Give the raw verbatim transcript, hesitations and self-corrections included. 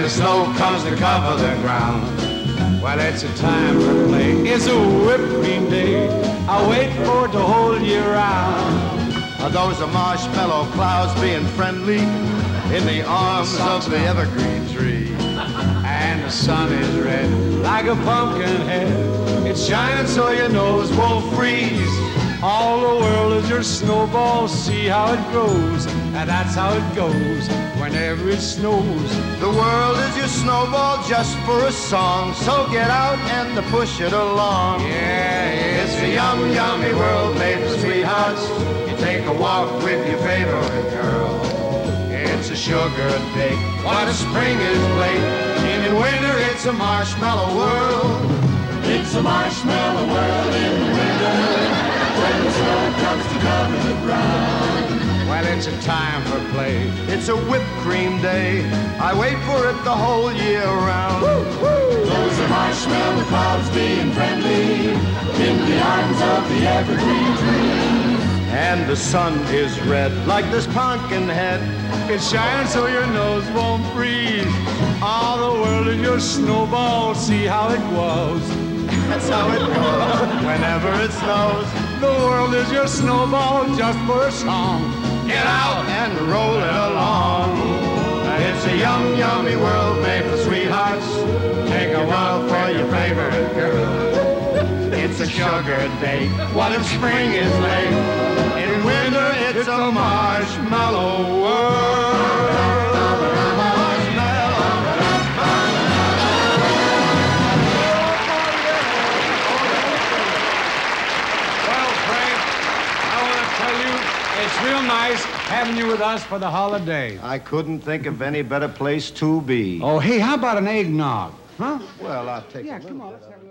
and the snow comes to cover the ground. Well, it's a time for play. It's a whipping day. I wait for it the whole year round. Are those are marshmallow clouds being friendly in the arms of the evergreen tree? And the sun is red like a pumpkin head. It's shining so your nose won't freeze. All the world is your snowball, see how it grows. And that's how it goes whenever it snows. The world is your snowball just for a song, so get out and to push it along. Yeah, It's a yum, yummy world made for sweethearts. You take a walk with your favorite girl. It's a sugar day, what a spring is late. And in winter it's a marshmallow world. It's a marshmallow world in the winter, when the snow comes to cover the ground. Well, it's a time for play. It's a whipped cream day. I wait for it the whole year round. Woo, woo. Those are marshmallow clouds being friendly in the arms of the evergreen tree. And the sun is red like this pumpkin head. It's shining so your nose won't freeze. All the world is your snowball, see how it grows. That's how it goes whenever it snows. The world is your snowball just for a song. Get out and roll it along. It's a yum, yummy world made for sweethearts. Take a walk for your favorite girl. It's a sugar day. What if spring is late? In winter, it's a marshmallow world. It's real nice having you with us for the holiday. I couldn't think of any better place to be. Oh, hey, how about an eggnog? Huh? Well, I'll take Yeah, a little come on. bit Let's of have a it.